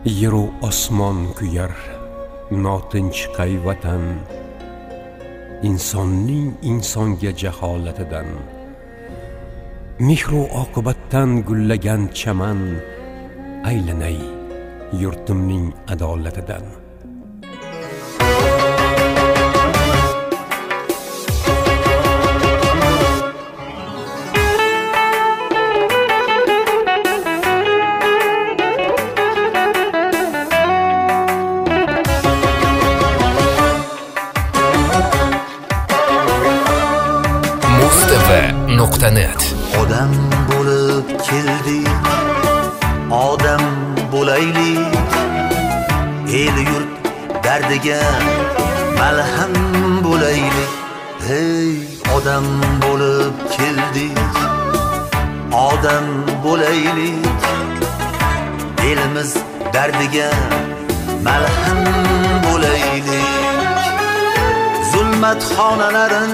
Yeru osmon kuyar, notinch qay vatan, insonning insonga jaholatidan. Mehru oqibatdan gullagan chaman, aylanay yurtimning adolatidan. Mustafa.net Odam bo'lib keldik, odam bo'laylik, el yurt dardiga malham bo'laylik. Hey, odam bo'lib keldik, odam bo'laylik, elimiz dardiga malham bo'laylik. Zulmat xonalarin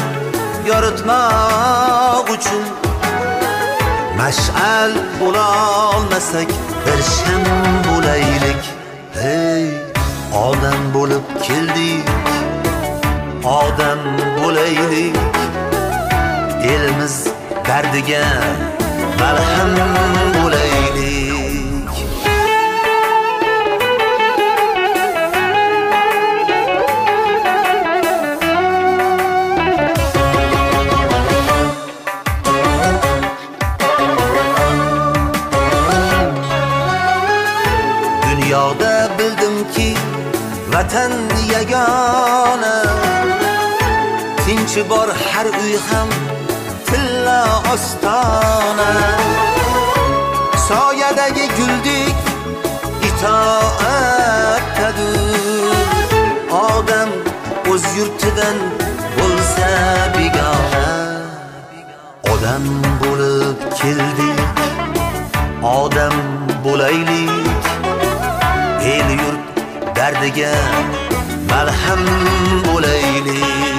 yoritmak uchun mash'al bo'la olmasak bir sham bo'laylik. Hey, odam bo'lib keldik, odam bo'laylik, elimiz dardiga malham bo'laylik. Dunyoda bildimki vatan yagona, tinchi bor har uy ham tilla ostona. Soyadagi guldek itoatdadir, odam o'z yurtidan bo'lsa begona. Odam bo'lib keldik, odam bo'laylik, el yurt dardiga malham bo'laylik.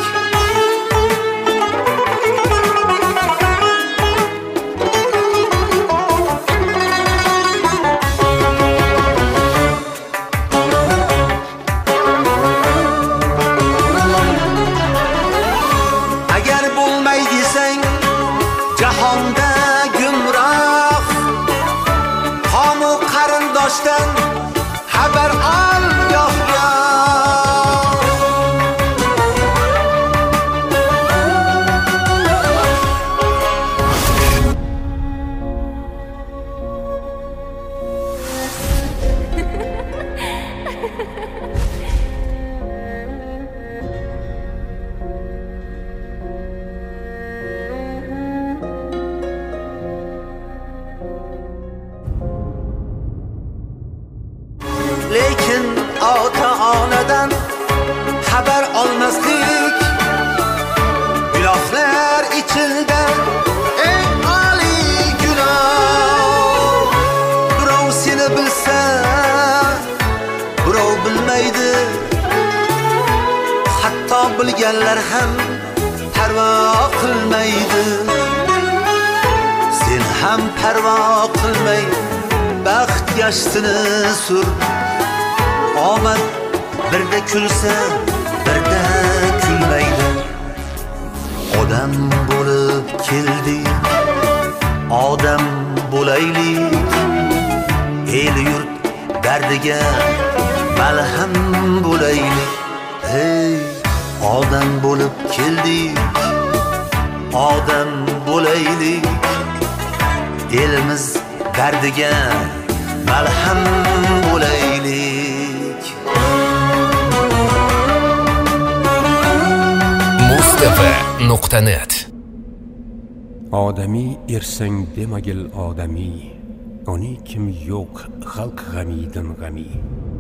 Agar bo'lmay desang jahonda gumroh, qomu qarindoshdan xabar ol yo'q lekin ota-onadan xabar olmaslik gunohlar ichida eng oliy gunoh. Birov seni bilsa, birov bilmaydi, hatto bilganlar ham parvo qilmaydi. Sen ham parvo qilmay baxt gashtini sur. Omad birda kulsa, birda kulmaydi. Odam bo'lib keldik, odam bo'laylik, el yurt dardiga malham bo'laylik. Hey, odam bo'lib keldik, odam bo'laylik, elimiz dardiga malham bo'laylik. Mustafa.net Odamiy ersang demagil odamiy, oni kim yo'q xalq g'amidan g'ami.